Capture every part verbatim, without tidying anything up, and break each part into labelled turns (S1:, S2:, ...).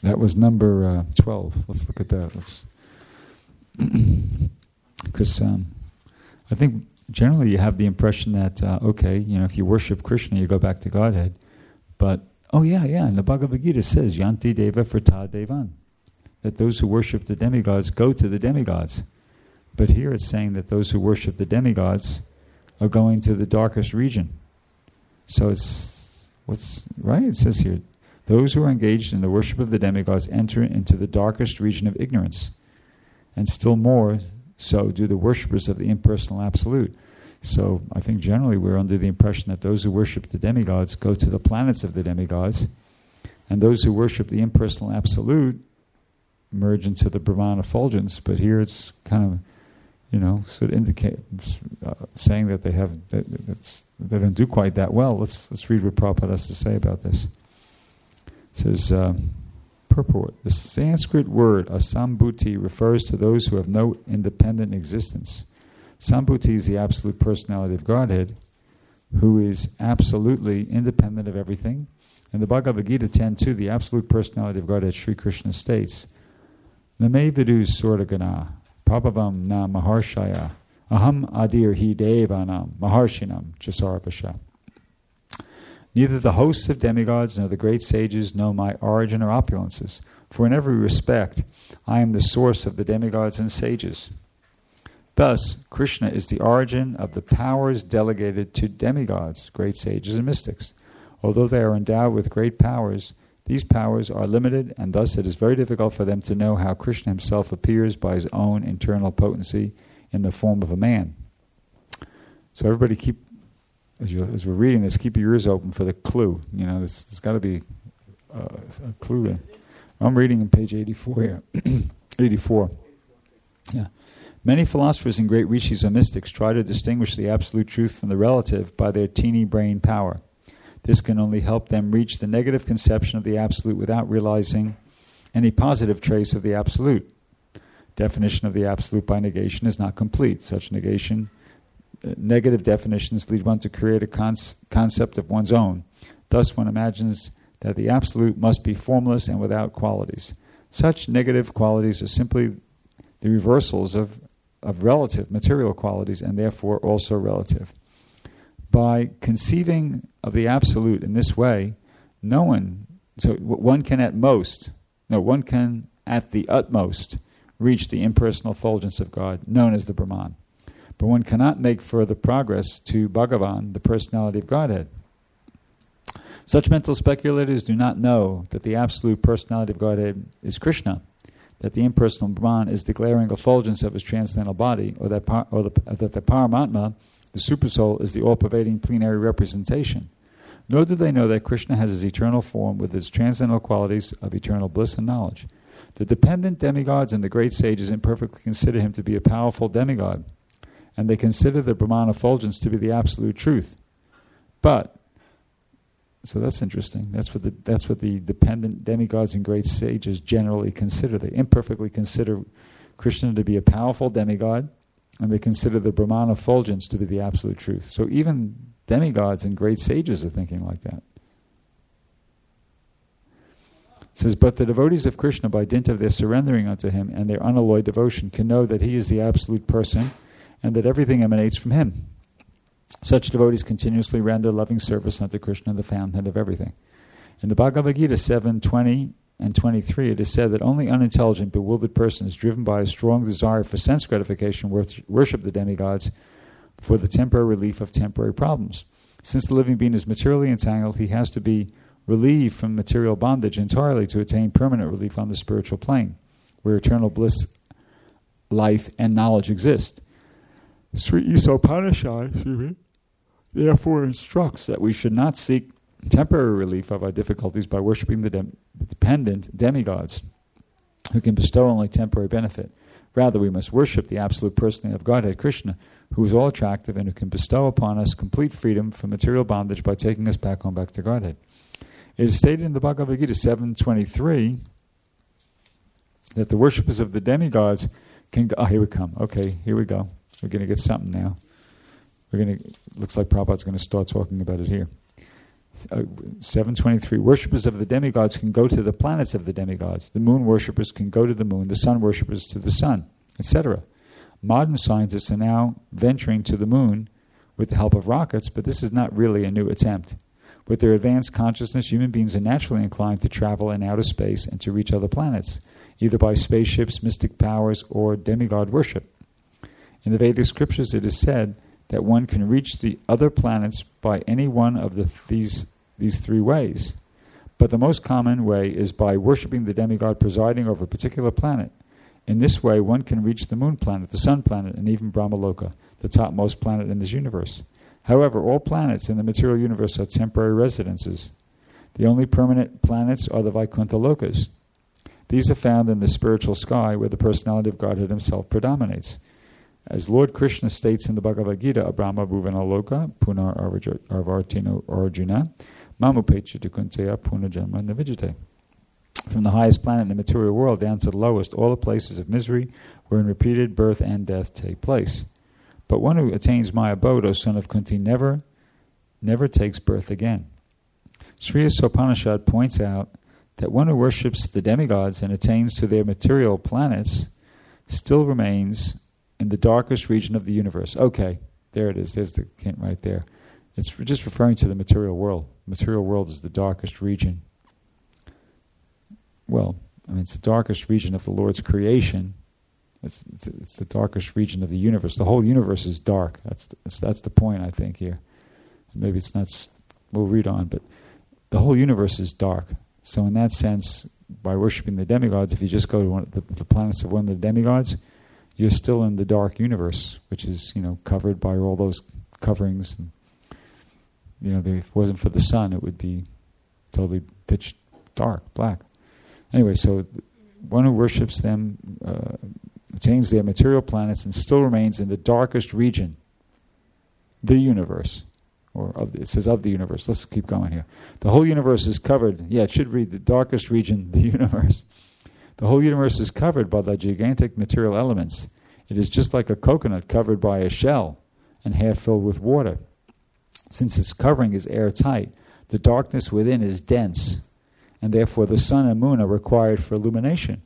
S1: That was number uh, twelve. Let's look at that. Let's, because um, I think generally you have the impression that uh, okay, you know, if you worship Krishna, you go back to Godhead. But oh yeah, yeah, and the Bhagavad Gita says Yanti Deva Vrta Devan, that those who worship the demigods go to the demigods. But here it's saying that those who worship the demigods are going to the darkest region. So it's what's right. It says here, those who are engaged in the worship of the demigods enter into the darkest region of ignorance, and still more so do the worshippers of the impersonal absolute. So I think generally we're under the impression that those who worship the demigods go to the planets of the demigods, and those who worship the impersonal absolute merge into the Brahman effulgence. But here it's kind of, you know, sort of indicate uh, saying that they have that that's, they don't do quite that well. Let's let's read what Prabhupada has to say about this. It says, uh, purport: the Sanskrit word asambhuti refers to those who have no independent existence. Sambhuti is the absolute personality of Godhead, who is absolutely independent of everything. In the Bhagavad Gita ten two, the absolute personality of Godhead, Sri Krishna states, Name vidu sordagana, prabhavam na maharshaya, aham adir hi devanam, maharshinam chasarapasha. Neither the hosts of demigods nor the great sages know my origin or opulences, for in every respect I am the source of the demigods and sages. Thus, Krishna is the origin of the powers delegated to demigods, great sages and mystics. Although they are endowed with great powers, these powers are limited, and thus it is very difficult for them to know how Krishna himself appears by his own internal potency in the form of a man. So everybody keep, as, you, as we're reading this, keep your ears open for the clue. You know, there's, there's got to be uh, a clue there. I'm reading on page eighty-four here. eighty-four. Yeah. Many philosophers and great rishis or mystics try to distinguish the absolute truth from the relative by their teeny brain power. This can only help them reach the negative conception of the absolute without realizing any positive trace of the absolute. Definition of the absolute by negation is not complete. Such negation, uh, negative definitions lead one to create a con- concept of one's own. Thus one imagines that the absolute must be formless and without qualities. Such negative qualities are simply the reversals of of relative material qualities, and therefore also relative. By conceiving of the absolute in this way, no one, so one can at most, no, one can at the utmost reach the impersonal effulgence of God, known as the Brahman. But one cannot make further progress to Bhagavan, the personality of Godhead. Such mental speculators do not know that the absolute personality of Godhead is Krishna, that the impersonal Brahman is declaring effulgence of his transcendental body, or that par, or the, that the Paramatma, the Supersoul, is the all-pervading plenary representation. Nor do they know that Krishna has his eternal form with its transcendental qualities of eternal bliss and knowledge. The dependent demigods and the great sages imperfectly consider him to be a powerful demigod, and they consider the Brahman effulgence to be the absolute truth. But So that's interesting. That's what the that's what the dependent demigods and great sages generally consider. They imperfectly consider Krishna to be a powerful demigod, and they consider the Brahman effulgence to be the absolute truth. So even demigods and great sages are thinking like that. It says, but the devotees of Krishna, by dint of their surrendering unto him and their unalloyed devotion, can know that he is the absolute person and that everything emanates from him. Such devotees continuously render loving service unto Krishna, the fountainhead of everything. In the Bhagavad Gita seven twenty and twenty-three, it is said that only unintelligent, bewildered persons driven by a strong desire for sense gratification worship the demigods for the temporary relief of temporary problems. Since the living being is materially entangled, he has to be relieved from material bondage entirely to attain permanent relief on the spiritual plane, where eternal bliss, life, and knowledge exist. Sri Isopanishad therefore instructs that we should not seek temporary relief of our difficulties by worshipping the, de- the dependent demigods who can bestow only temporary benefit. Rather, we must worship the absolute personality of Godhead, Krishna, who is all attractive and who can bestow upon us complete freedom from material bondage by taking us back home back to Godhead. It is stated in the Bhagavad Gita seven twenty-three that the worshippers of the demigods can go... Oh, here we come. Okay, here we go. We're going to get something now. We're going to. Looks like Prabhupada's going to start talking about it here. seven twenty-three, worshippers of the demigods can go to the planets of the demigods. The moon worshippers can go to the moon, the sun worshippers to the sun, et cetera. Modern scientists are now venturing to the moon with the help of rockets, but this is not really a new attempt. With their advanced consciousness, human beings are naturally inclined to travel in outer space and to reach other planets, either by spaceships, mystic powers, or demigod worship. In the Vedic scriptures it is said that one can reach the other planets by any one of the, these, these three ways. But the most common way is by worshipping the demigod presiding over a particular planet. In this way, one can reach the moon planet, the sun planet, and even Brahmaloka, the topmost planet in this universe. However, all planets in the material universe are temporary residences. The only permanent planets are the Vaikuntha Lokas. These are found in the spiritual sky where the personality of Godhead himself predominates. As Lord Krishna states in the Bhagavad Gita, Abrahma Bhuvana Loka, Punar Arvartino Arjuna, Mamupecha Kunteya Punajanma Navijate. From the highest planet in the material world down to the lowest, all the places of misery wherein repeated birth and death take place. But one who attains my abode, O son of Kunti, never, never takes birth again. Sri Sopanishad points out that one who worships the demigods and attains to their material planets still remains in the darkest region of the universe. Okay, there it is. There's the hint right there. It's just referring to the material world. The material world is the darkest region. Well, I mean, it's the darkest region of the Lord's creation. It's, it's, it's the darkest region of the universe. The whole universe is dark. That's the, that's, that's the point, I think, here. Maybe it's not, we'll read on, but the whole universe is dark. So in that sense, by worshipping the demigods, if you just go to one of the, the planets of one of the demigods, you're still in the dark universe, which is, you know, covered by all those coverings. And, you know, if it wasn't for the sun, it would be totally pitch dark, black. Anyway, so one who worships them uh, attains their material planets and still remains in the darkest region, the universe. Or of the, it says of the universe. Let's keep going here. The whole universe is covered. Yeah, it should read the darkest region, the universe. The whole universe is covered by the gigantic material elements. It is just like a coconut covered by a shell and half filled with water. Since its covering is airtight, the darkness within is dense, and therefore the sun and moon are required for illumination.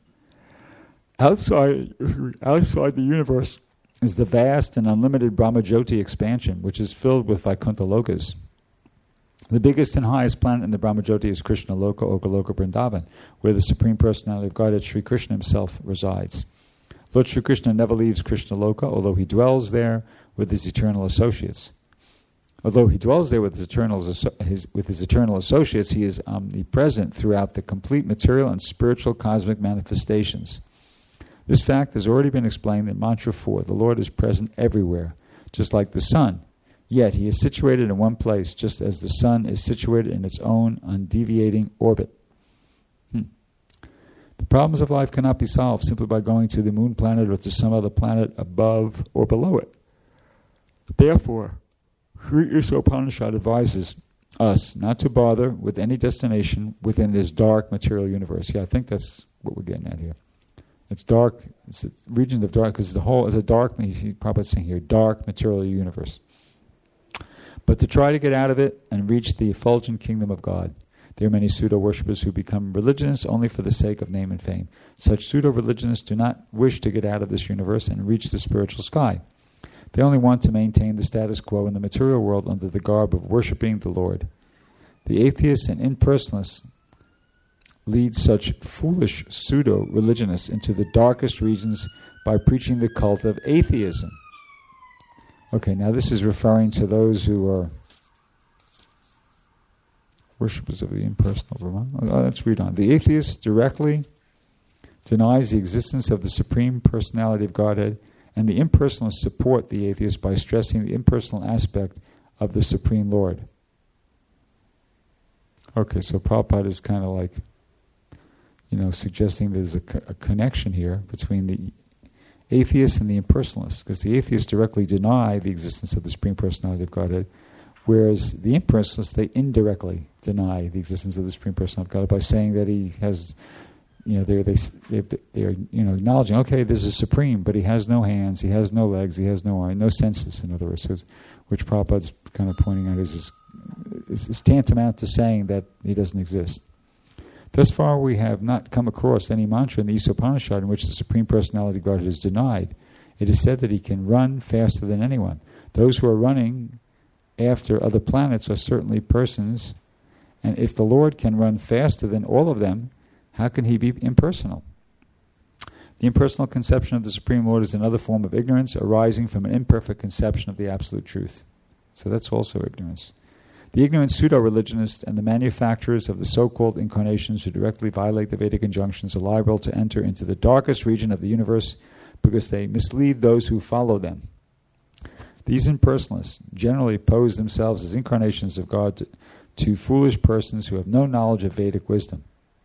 S1: Outside, outside the universe is the vast and unlimited Brahmajyoti expansion, which is filled with Vaikuntha Lokas. The biggest and highest planet in the Brahmajyoti is Krishna Loka, Okaloka, Vrindavan, where the Supreme Personality of Godhead, Sri Krishna himself, resides. Lord Sri Krishna never leaves Krishna Loka, although he dwells there with his eternal associates. Although he dwells there with his eternal, his, with his eternal associates, he is omnipresent throughout the complete material and spiritual cosmic manifestations. This fact has already been explained in Mantra four. The Lord is present everywhere, just like the sun. Yet he is situated in one place, just as the sun is situated in its own undeviating orbit. Hmm. The problems of life cannot be solved simply by going to the moon planet or to some other planet above or below it. Therefore, Sri Upanishad advises us not to bother with any destination within this dark material universe. Yeah, I think that's what we're getting at here. It's dark. It's a region of dark because the whole is a dark. You see, Prabhupada's saying here, dark material universe. But to try to get out of it and reach the effulgent kingdom of God, there are many pseudo-worshippers who become religionists only for the sake of name and fame. Such pseudo-religionists do not wish to get out of this universe and reach the spiritual sky. They only want to maintain the status quo in the material world under the garb of worshipping the Lord. The atheists and impersonalists lead such foolish pseudo-religionists into the darkest regions by preaching the cult of atheism. Okay, now this is referring to those who are worshippers of the impersonal Brahman. Oh, let's read on. The atheist directly denies the existence of the Supreme Personality of Godhead, and the impersonalists support the atheist by stressing the impersonal aspect of the Supreme Lord. Okay, so Prabhupada is kind of like, you know, suggesting there's a, co- a connection here between the atheists and the impersonalists, because the atheists directly deny the existence of the Supreme Personality of Godhead, whereas the impersonalists, they indirectly deny the existence of the Supreme Personality of Godhead by saying that he has, you know, they're, they, they're, you know, acknowledging, okay, this is supreme, but he has no hands, he has no legs, he has no eye, no senses, in other words, which Prabhupada's kind of pointing out is his is, is tantamount to saying that he doesn't exist. Thus far, we have not come across any mantra in the Isopanishad in which the Supreme Personality of Godhead is denied. It is said that he can run faster than anyone. Those who are running after other planets are certainly persons, and if the Lord can run faster than all of them, how can he be impersonal? The impersonal conception of the Supreme Lord is another form of ignorance arising from an imperfect conception of the absolute truth. So that's also ignorance. The ignorant pseudo-religionists and the manufacturers of the so-called incarnations who directly violate the Vedic injunctions are liable to enter into the darkest region of the universe because they mislead those who follow them. These impersonalists generally pose themselves as incarnations of God to, to foolish persons who have no knowledge of Vedic wisdom.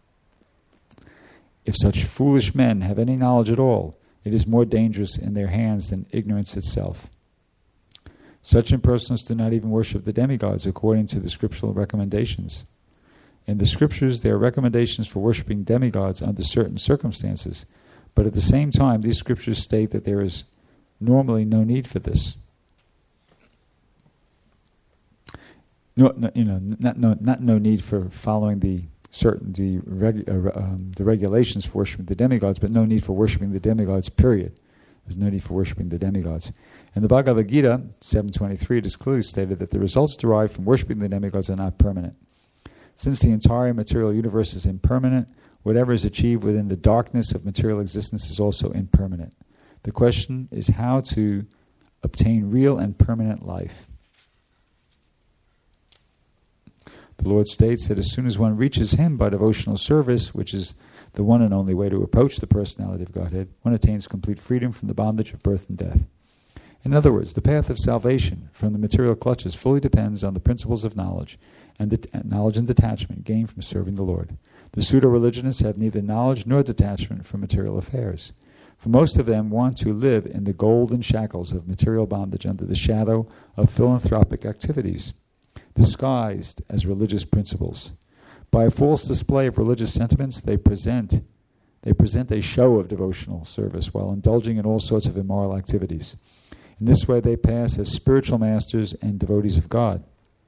S1: If such foolish men have any knowledge at all, it is more dangerous in their hands than ignorance itself. Such impersonalists do not even worship the demigods according to the scriptural recommendations. In the scriptures, there are recommendations for worshiping demigods under certain circumstances, but at the same time, these scriptures state that there is normally no need for this. No, no, you know, not no, not no need for following the certain the, reg, uh, um, the regulations for worshiping the demigods, but no need for worshiping the demigods. Period. There's no need for worshiping the demigods. In the Bhagavad Gita seven twenty-three, it is clearly stated that the results derived from worshiping the demigods are not permanent. Since the entire material universe is impermanent, whatever is achieved within the darkness of material existence is also impermanent. The question is how to obtain real and permanent life. The Lord states that as soon as one reaches Him by devotional service, which is the one and only way to approach the personality of Godhead, one attains complete freedom from the bondage of birth and death. In other words, the path of salvation from the material clutches fully depends on the principles of knowledge and det- knowledge and detachment gained from serving the Lord. The pseudo-religionists have neither knowledge nor detachment from material affairs. For most of them want to live in the golden shackles of material bondage under the shadow of philanthropic activities, disguised as religious principles. By a false display of religious sentiments, they present they present a show of devotional service while indulging in all sorts of immoral activities. In this way, they pass as spiritual masters and devotees of God.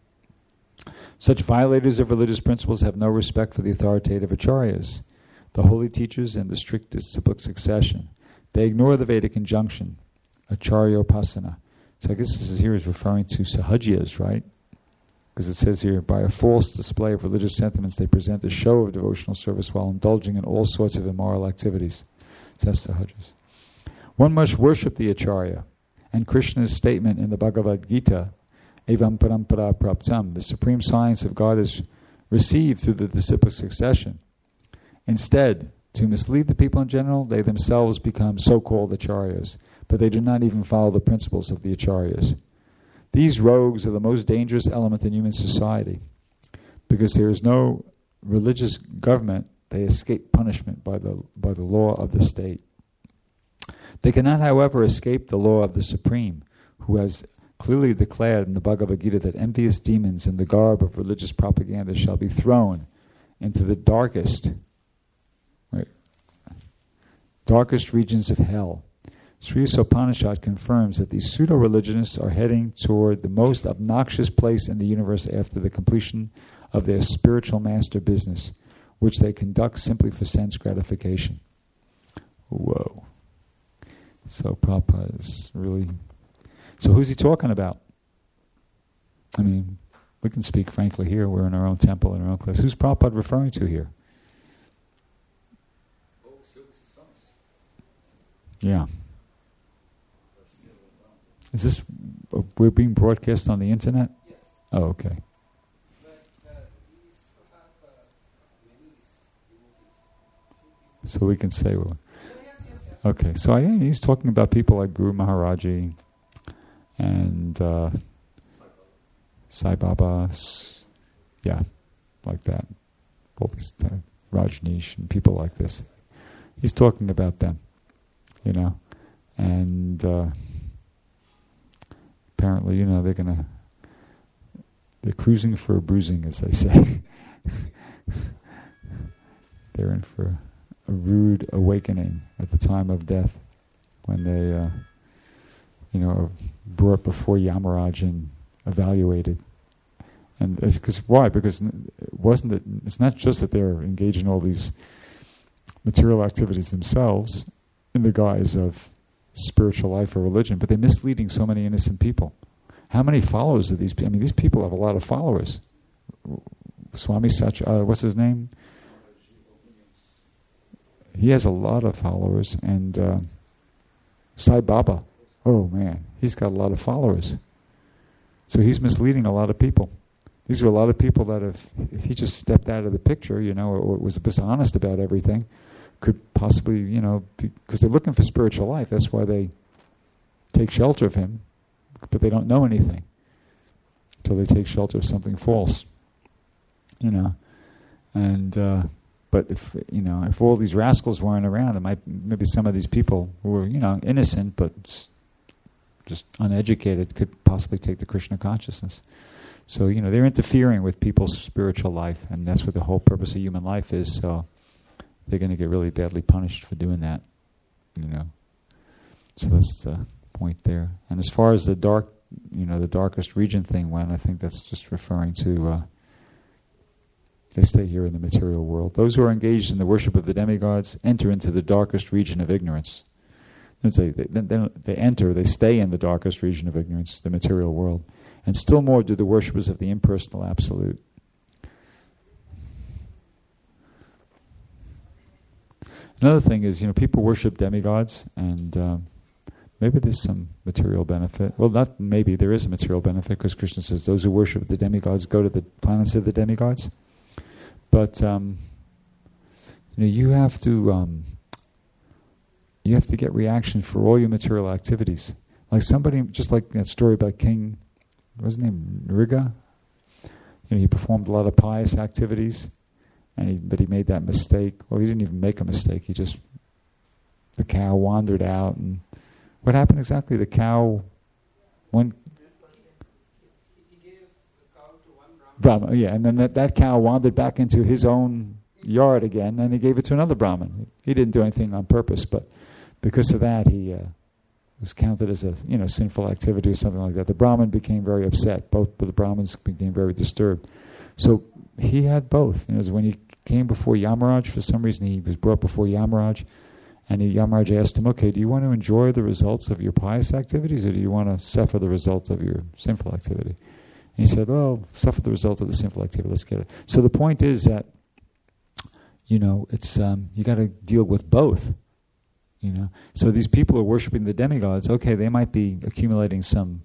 S1: Such violators of religious principles have no respect for the authoritative acharyas, the holy teachers in the strict disciplic succession. They ignore the Vedic injunction, acharyopasana. So I guess this is here is referring to sahajias, right? Because it says here, by a false display of religious sentiments, they present a show of devotional service while indulging in all sorts of immoral activities. So that's sahajas. One must worship the acharya, and Krishna's statement in the Bhagavad Gita, evam parampara praptam, the supreme science of God is received through the disciplic succession. Instead, to mislead the people in general, they themselves become so-called acharyas, but they do not even follow the principles of the acharyas. These rogues are the most dangerous element in human society. Because there is no religious government, they escape punishment by the by the law of the state. They cannot, however, escape the law of the Supreme, who has clearly declared in the Bhagavad Gita that envious demons in the garb of religious propaganda shall be thrown into the darkest, right, darkest regions of hell. Sri Upanishad confirms that these pseudo-religionists are heading toward the most obnoxious place in the universe after the completion of their spiritual master business, which they conduct simply for sense gratification. Whoa. So Prabhupada is really... So who's he talking about? I mean, we can speak frankly here. We're in our own temple, in our own class. Who's Prabhupada referring to here? Yeah. Is this, uh, we're being broadcast on the internet?
S2: Yes.
S1: Oh, okay.
S2: But uh, we still have uh, many devotees.
S1: So we can say, well,
S2: Yes, yes, yes.
S1: okay. So yeah, he's talking about people like Guru Maharaji and uh, Sai Baba, s- yeah, like that. All these uh, Rajneesh and people like this. He's talking about them, you know, and uh, apparently, you know, they're gonna they're cruising for a bruising, as they say. They're in for a, a rude awakening at the time of death, when they, uh, you know, are brought before Yamaraj and evaluated, And it's because why? Because it wasn't it, it's not just that they're engaged in all these material activities themselves in the guise of spiritual life or religion, but they're misleading so many innocent people. How many followers of these people? I mean, these people have a lot of followers. Swami Sach, uh, what's his name? He has a lot of followers. And uh, Sai Baba, oh man, he's got a lot of followers. So he's misleading a lot of people. These are a lot of people that if, if he just stepped out of the picture, you know, or was just honest about everything, could possibly, you know, because they're looking for spiritual life. That's why they take shelter of him, but they don't know anything until they take shelter of something false, you know. And uh, but if you know, if all these rascals weren't around, there might maybe some of these people who were, you know, innocent but just uneducated could possibly take the Krishna consciousness. So, you know, they're interfering with people's spiritual life, and that's what the whole purpose of human life is. So they're going to get really badly punished for doing that, you know. So that's the point there. And as far as the dark, you know, the darkest region thing went, I think that's just referring to uh, they stay here in the material world. Those who are engaged in the worship of the demigods enter into the darkest region of ignorance. They, they, they, they enter, they stay in the darkest region of ignorance, the material world. And still more do the worshippers of the impersonal absolute. Another thing is, you know, people worship demigods, and um, maybe there's some material benefit. Well, not maybe, there is a material benefit, because Krishna says those who worship the demigods go to the planets of the demigods. But um, you know, you have to um, you have to get reaction for all your material activities. Like somebody, just like that story about King, what's his name, Nriga? You know, he performed a lot of pious activities, and he, but he made that mistake. Well, he didn't even make a mistake. He just, the cow wandered out, and what happened exactly? The cow went.
S2: He gave the cow to one
S1: Brahman. Brahman, yeah, and then that, that cow wandered back into his own yard again, and he gave it to another Brahmin. He didn't do anything on purpose, but because of that, he uh, was counted as a you know sinful activity or something like that. The Brahmin became very upset. Both of the Brahmins became very disturbed. So he had both. You know, when he came before Yamaraj, for some reason he was brought before Yamaraj, and he, Yamaraj asked him, okay, do you want to enjoy the results of your pious activities, or do you want to suffer the results of your sinful activity? And he said, well, suffer the result of the sinful activity, let's get it. So the point is that, you know, it's um, you got to deal with both. You know, so these people are worshiping the demigods. Okay, they might be accumulating some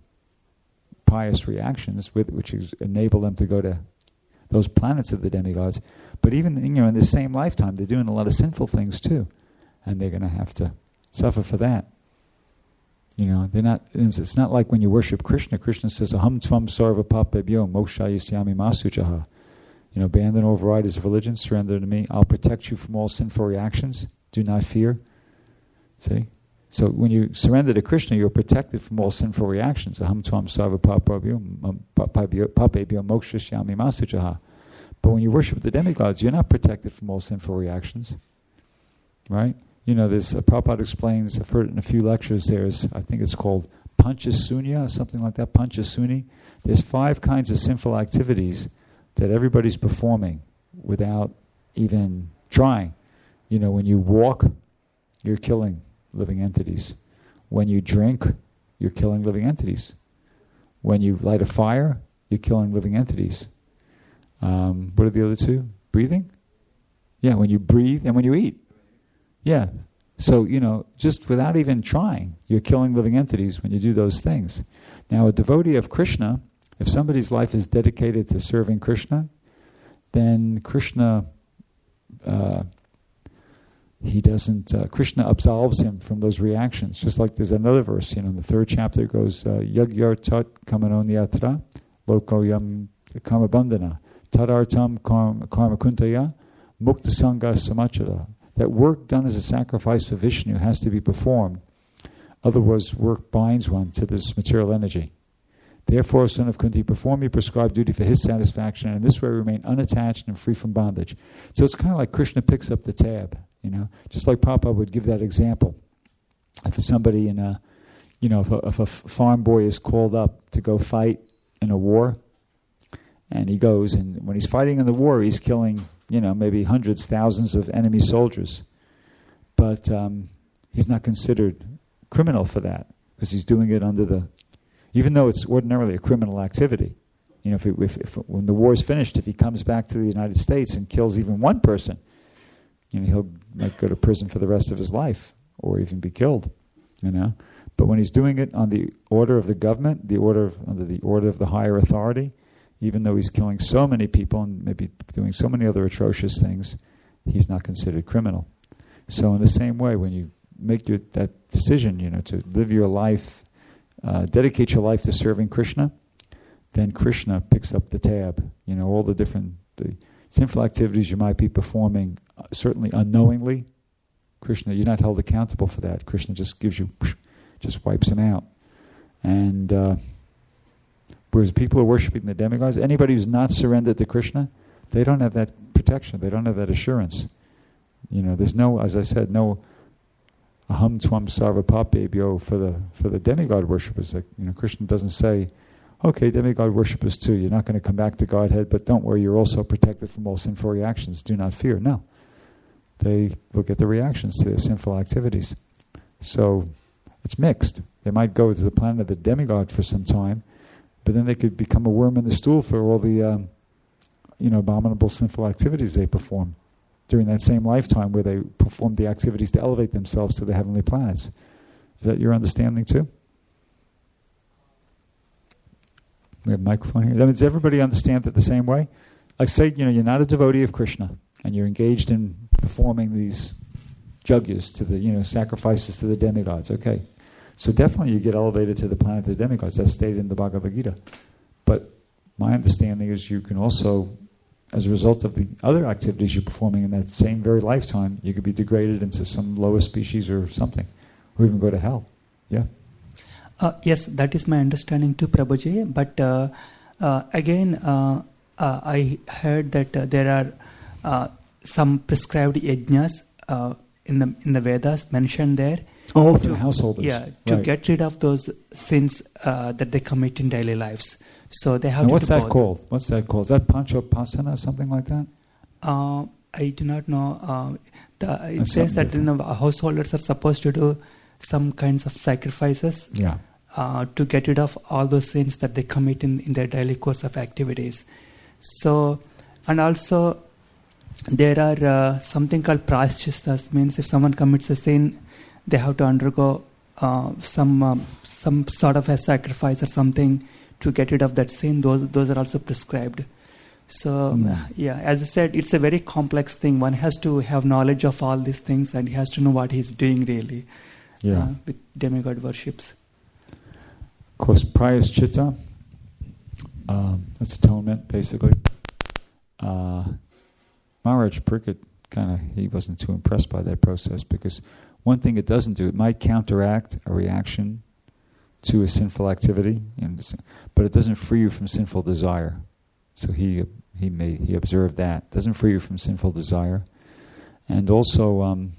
S1: pious reactions, with which is enable them to go to those planets of the demigods. But even you know, in the same lifetime, they're doing a lot of sinful things too, and they're going to have to suffer for that. You know, they're not. It's not like when you worship Krishna. Krishna says, "Aham tvam sarva papebhyo mokshayisyami masuchaha." You know, abandon all varieties of religion, surrender to me. I'll protect you from all sinful reactions. Do not fear. See? So when you surrender to Krishna, you're protected from all sinful reactions. Aham tvam sarva papebhyo mokshayisyami masuchaha. But when you worship the demigods, you're not protected from all sinful reactions. Right? You know, there's, uh, Prabhupada explains, I've heard it in a few lectures, there's, I think it's called Panchasunya, or something like that, Panchasuni. There's five kinds of sinful activities that everybody's performing without even trying. You know, when you walk, you're killing living entities. When you drink, you're killing living entities. When you light a fire, you're killing living entities. Um, what are the other two? Breathing? Yeah, when you breathe and when you eat. Yeah. So, you know, just without even trying, you're killing living entities when you do those things. Now, a devotee of Krishna, if somebody's life is dedicated to serving Krishna, then Krishna, uh, he doesn't, uh, Krishna absolves him from those reactions. Just like there's another verse, you know, in the third chapter it goes, Yagyar tat kamanonyatra lokoyam kamabandhana tadartam karma kuntaya mukta sangha samachara. That work done as a sacrifice for Vishnu has to be performed. Otherwise, work binds one to this material energy. Therefore, son of Kunti, perform your prescribed duty for his satisfaction, and in this way remain unattached and free from bondage. So it's kind of like Krishna picks up the tab, you know, just like Papa would give that example. If somebody in a, you know, if a, if a farm boy is called up to go fight in a war, And he goes, and when he's fighting in the war, he's killing, you know, maybe hundreds, thousands of enemy soldiers. But um, he's not considered criminal for that, because he's doing it under the, even though it's ordinarily a criminal activity. You know, if, it, if, if when the war is finished, if he comes back to the United States and kills even one person, you know, he'll might go to prison for the rest of his life, or even be killed. You know, but when he's doing it on the order of the government, the order of, under the order of the higher authority, even though he's killing so many people and maybe doing so many other atrocious things, he's not considered criminal. So in the same way, when you make your, that decision, you know, to live your life, uh, dedicate your life to serving Krishna, then Krishna picks up the tab. You know, all the different the sinful activities you might be performing, uh, certainly unknowingly, Krishna, you're not held accountable for that. Krishna just gives you, just wipes them out. And uh, whereas people are worshipping the demigods, anybody who's not surrendered to Krishna, they don't have that protection. They don't have that assurance. You know, there's no, as I said, no aham tvam sarva papebhyo for the for the demigod worshippers. Like, you know, Krishna doesn't say, okay, demigod worshippers too, you're not going to come back to Godhead, but don't worry, you're also protected from all sinful reactions. Do not fear. No. They will get the reactions to their sinful activities. So it's mixed. They might go to the planet of the demigod for some time, but then they could become a worm in the stool for all the um, you know, abominable sinful activities they perform during that same lifetime where they perform the activities to elevate themselves to the heavenly planets. Is that your understanding too? We have a microphone here. Does everybody understand it the same way? Like, say, you know, you're not a devotee of Krishna, and you're engaged in performing these yajnas to the, you know, sacrifices to the demigods. Okay, so definitely you get elevated to the planet of the demigods. That's stated in the Bhagavad Gita. But my understanding is you can also, as a result of the other activities you're performing in that same very lifetime, you could be degraded into some lower species or something, or even go to hell. Yeah.
S3: Uh, yes, that is my understanding too, Prabhuji. But uh, uh, again, uh, uh, I heard that uh, there are uh, some prescribed yajnas uh, in the in the Vedas mentioned there.
S1: Oh, for the householders.
S3: Yeah, to
S1: right.
S3: get rid of those sins uh, that they commit in daily lives. So they have
S1: and
S3: to
S1: what's
S3: do
S1: that
S3: both.
S1: called? What's that called? Is that Panchopasana or something like that?
S3: Uh, I do not know. Uh, the, it
S1: That's
S3: says that, you
S1: different.
S3: know, householders are supposed to do some kinds of sacrifices.
S1: Yeah.
S3: Uh, to get rid of all those sins that they commit in, in their daily course of activities. So, and also there are uh, something called praschistas, means if someone commits a sin, they have to undergo uh, some um, some sort of a sacrifice or something to get rid of that sin. Those those are also prescribed. So,
S1: Mm.
S3: uh, yeah, as you said, it's a very complex thing. One has to have knowledge of all these things, and he has to know what he's doing really
S1: Yeah.
S3: uh, with demigod worships.
S1: Of course, prayaschitta, um, that's atonement, basically. Uh, Maharaj Pariksit kind of, he wasn't too impressed by that process, because one thing it doesn't do, it might counteract a reaction to a sinful activity, you know, but it doesn't free you from sinful desire. So he he made, he observed that. It doesn't free you from sinful desire. And also, um,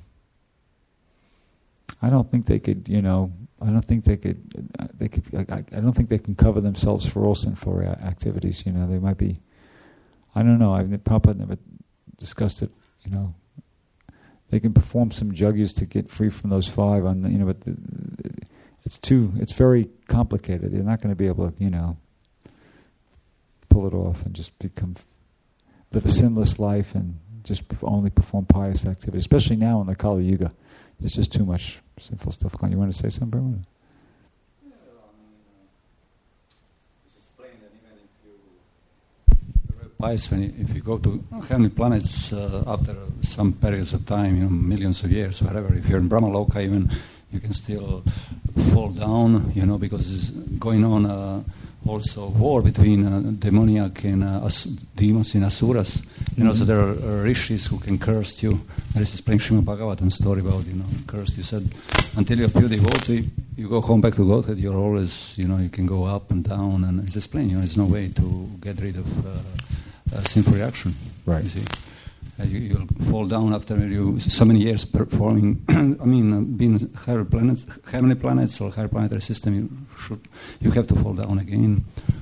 S1: I don't think they could, you know, I don't think they could, they could, I, I don't think they can cover themselves for all sinful rea- activities, you know, they might be, I don't know, I've Prabhupada never discussed it, you know, they can perform some yajnas to get free from those five, on the, you know, but the, it's too, it's very complicated, they're not going to be able to, you know, pull it off and just become, live a sinless life and just only perform pious activities, especially now in the Kali Yuga. There's just too much sinful stuff going on. You want to say something, Brahma?
S4: Yeah, I mean, uh, it's explained that even if you are very pious, when you, if you go to heavenly planets uh, after some periods of time, you know, millions of years, whatever, if you're in Brahmaloka even, you can still fall down, you know, because it's going on uh, also war between uh, demoniac and uh, as- demons and asuras. And also there are uh, rishis who can curse you. There is this playing Srimad Bhagavatam story about, you know, cursed. You said, until you are pure devotee, you go home back to Godhead, you're always, you know, you can go up and down. And it's explained, you know, there's no way to get rid of uh, uh, sinful reaction.
S1: Right.
S4: You see. Uh, you, you'll fall down after you so many years performing. I mean, uh, being higher planets, heavenly planets or higher planetary system, you should, you have to fall down again.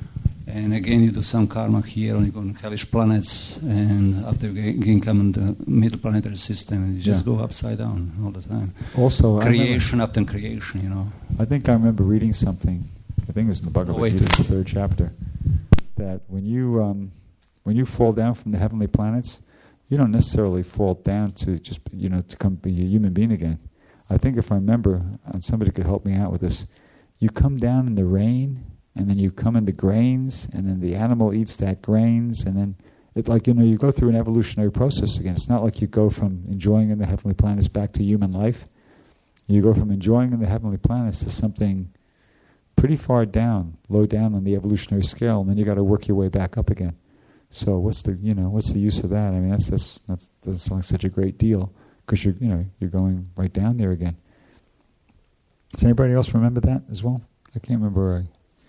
S4: and again you do some karma here, and you go on hellish planets, and after you ga- again come in the middle planetary system, and you just
S1: Yeah.
S4: go upside down all the time.
S1: Also,
S4: Creation after creation, you know.
S1: I remember, I think I remember reading something. I think it was in the Bhagavad
S4: Oh, wait.
S1: Gita, the third chapter, that when you um, when you fall down from the heavenly planets, you don't necessarily fall down to just you know to come be a human being again. I think if I remember, and somebody could help me out with this, you come down in the rain, and then you come in the grains, and then the animal eats that grains, and then it like you know you go through an evolutionary process again. It's not like you go from enjoying in the heavenly planets back to human life. You go from enjoying in the heavenly planets to something pretty far down, low down on the evolutionary scale, and then you got to work your way back up again. So what's the you know what's the use of that? I mean that's that's that doesn't sound like such a great deal because you're you know you're going right down there again. Does anybody else remember that as well? I can't remember. Where I,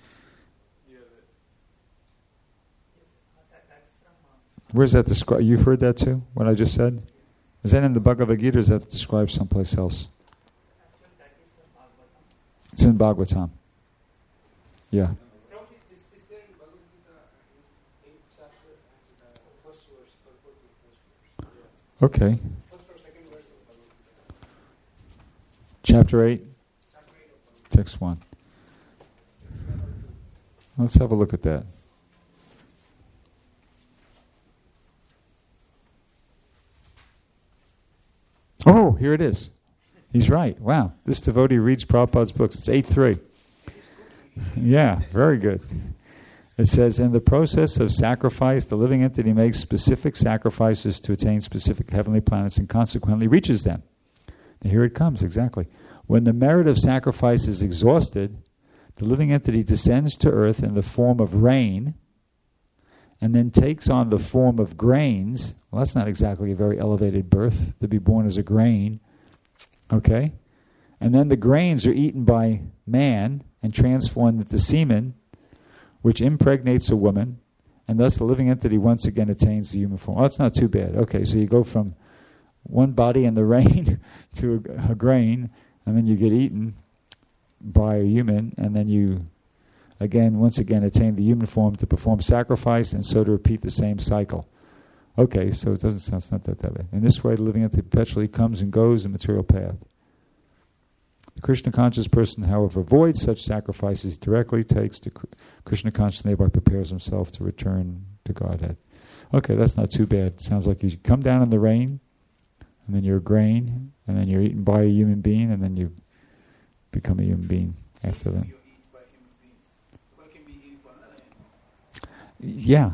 S1: Where's that described? You've heard that too? What I just said? Is that in the Bhagavad Gita or is that described someplace else? It's in Bhagavatam. Yeah.
S2: Probably is, is there in Bhagavad Gita in eighth chapter and uh, first verse, purport with first verse? Yeah.
S1: Okay.
S2: First or second verse of Bhagavad Gita.
S1: Chapter eight,
S2: Chapter eight of Bhagavad
S1: text one. Let's have a look at that. Oh, here it is. He's right. Wow. This devotee reads Prabhupada's books. It's eight three. Yeah, very good. It says, in the process of sacrifice, the living entity makes specific sacrifices to attain specific heavenly planets and consequently reaches them. And here it comes, exactly. When the merit of sacrifice is exhausted, the living entity descends to earth in the form of rain and then takes on the form of grains. Well, that's not exactly a very elevated birth, to be born as a grain. Okay? And then the grains are eaten by man and transformed into semen, which impregnates a woman, and thus the living entity once again attains the human form. Oh, that's not too bad. Okay, so you go from one body in the rain to a, a grain, and then you get eaten by a human, and then you, again, once again, attain the human form to perform sacrifice, and so to repeat the same cycle. Okay, so it doesn't sound, it's not that, that bad. In this way, the living entity perpetually comes and goes in the material path. The Krishna-conscious person, however, avoids such sacrifices, directly takes to Krishna-conscious, and thereby prepares himself to return to Godhead. Okay, that's not too bad. It sounds like you come down in the rain, and then you're a grain, and then you're eaten by a human being, and then you become a human being after that. Yeah.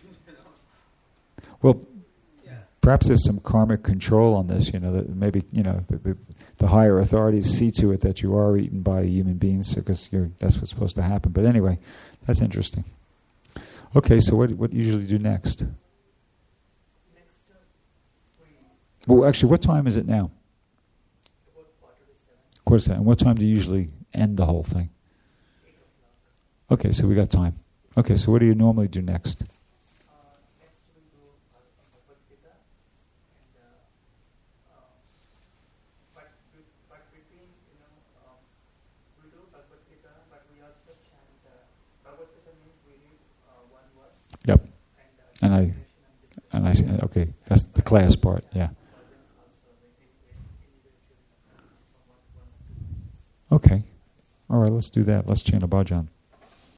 S1: Well, perhaps there's some karmic control on this, you know, that maybe, you know, the, the, the higher authorities see to it that you are eaten by human beings because you're, that's what's supposed to happen. But anyway, that's interesting. Okay, so what what do you usually do next?
S3: Next, uh, we
S1: Well, actually, what time is it now?
S3: about quarter to seven,
S1: Of course, and what time do you usually end the whole thing?
S3: eight o'clock.
S1: Okay, so we got time. Okay, so what do you normally do next?
S3: Uh, next we'll do uh, Bhagavad Gita, and uh, uh, but be- but between you know um, we do Bhagavad Gita, but we also chant. Uh, Bhagavad Gita means we read uh, one verse
S1: Yep.
S3: and uh,
S1: And I-
S3: meditation and discussion.
S1: And I see, okay, that's the class part, yeah.
S3: Bhajans also like individual from one one or two bhajans.
S1: Okay. All right, let's do that. Let's chant a bhajan.